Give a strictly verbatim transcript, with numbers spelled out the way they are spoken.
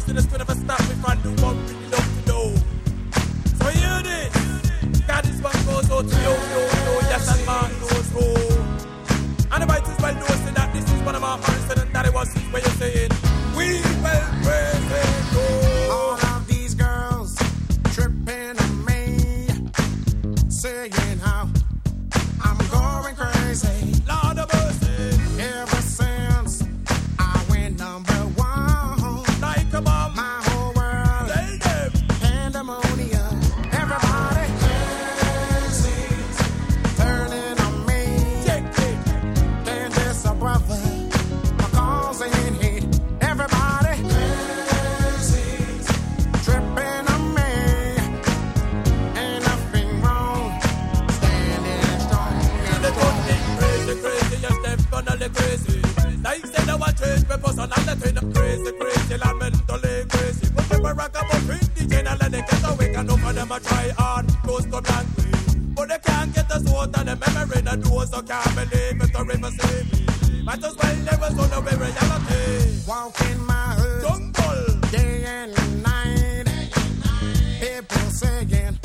to the street, never stop me from do what we love to do. So hear this, God, this one goes out to you, yo, yo, yes, and man goes home. And the might as well know say that this is one of my parents and that it was his way of saying, we will praise him, Lord. All of these girls tripping on me, saying how I'm going crazy. Lord of mercy, Ever since I went number one, like a bomb, my whole world tell them, pandemonium. Everybody crazy, turning on me. check it, Then there's a brother causing hate. Everybody crazy, tripping on me. Ain't nothing wrong, standing strong. the good thing crazy, crazy, yes, definitely crazy. Like say no one change me person and the train them crazy, crazy, and mentally crazy. But they were rock about three D J and let they get away, and over them a try hard, close to blank. But they can't get us out of the memory in the door, so can't believe it or ever see me. Might as well never so no reality. Walking my hood Jungle, day and night. People saying